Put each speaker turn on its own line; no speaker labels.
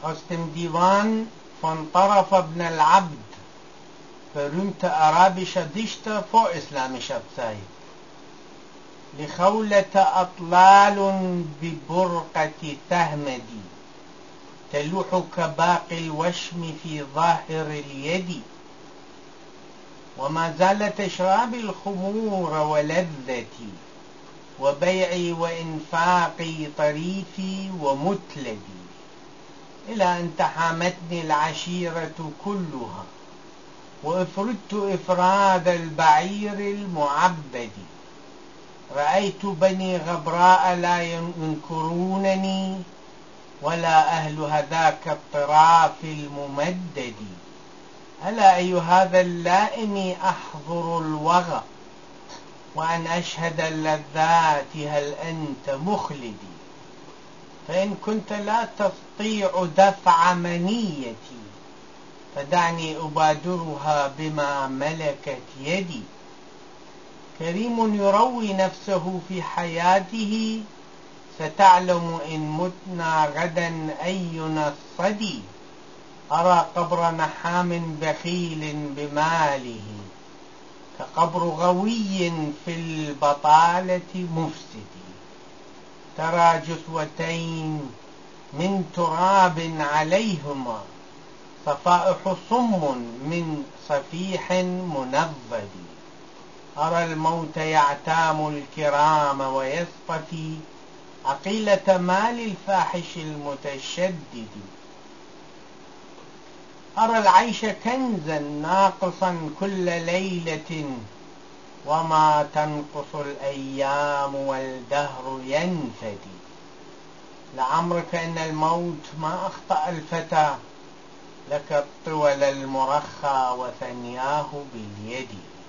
Aus dem Divan von Taraf ibn al-Abd, berühmter arabischer Dichter vorislamischer Zeit. لخولة أطلال ببرقة تهمدي تلوح كباقي الوشم في ظاهر اليد، وما زال تشرابي الخمور ولذتي وبيعي وإنفاقي طريفي ومتلدي، إلى أن تحامتني العشيرة كلها وأفردت إفراد البعير المعبد. رأيت بني غبراء لا ينكرونني ولا أهل هذاك الطراف الممدد. ألا أي هذا اللائم أحضر الوغى وأن أشهد اللذات هل أنت مخلدي؟ فإن كنت لا تستطيع دفع منيتي فدعني أبادرها بما ملكت يدي. كريم يروي نفسه في حياته، ستعلم إن متنا غدا أينا الصدي. أرى قبر نحام بخيل بماله كقبر غوي في البطالة مفسد. ترى جثوتين من تراب عليهما صفائح صم من صفيح منضد. أرى الموت يعتام الكرام ويصطفي عقيلة مال الفاحش المتشدد. أرى العيش كنزا ناقصا كل ليلة وما تنقص الأيام والدهر ينفدي. لعمرك إن الموت ما أخطأ الفتى، لك الطول المرخى وثنياه باليد.